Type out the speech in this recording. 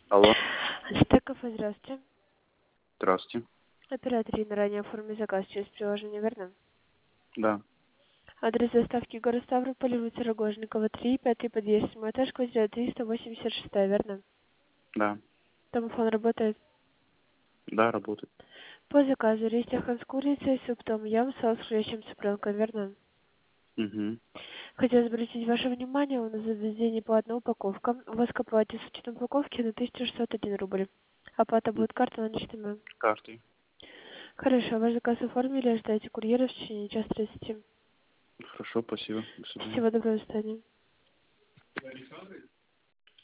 Алло, Стеков, здравствуйте. здравствуйте. Оператор Инна ранее оформил заказ через приложение, верно? Да, Адрес доставки город Ставрополь, улица Рогожникова, 3, 5 подъезд, мой этаж, квартира 386, верно? да, Домофон работает. да, работает. По заказу рис с курицей, суп том ям, соус с хрящем цыпленком, верно? Угу. Хотелось бы обратить ваше внимание, у нас за день платная упаковка. У вас к оплате с учетом упаковки на 1601 рубль. Оплата будет карта наличными. Картой. Хорошо, ваш заказ оформили, ожидайте курьера в течение часа 30. Хорошо, спасибо. До свидания. Всего доброго, до свидания.